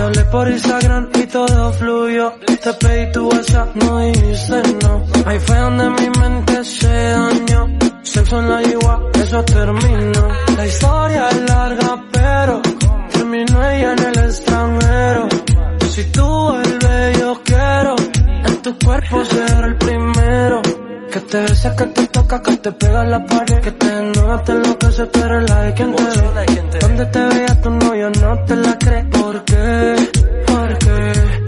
hablé por Instagram y todo fluyó. Te pedí tu WhatsApp, no dijiste no. Ahí fue donde mi mente se dañó. Sexo en la yigua, eso terminó. La historia es larga, pero terminó ella en el extranjero. Si tú vuelves, yo quiero en tu cuerpo ser el primero. Que te besa, que te toca, que te pega a la pared. Que te enoja, te enloquece, tú eres la de quien te ve. Donde te veas tu novio no te la cree. ¿Por qué? ¿Por qué?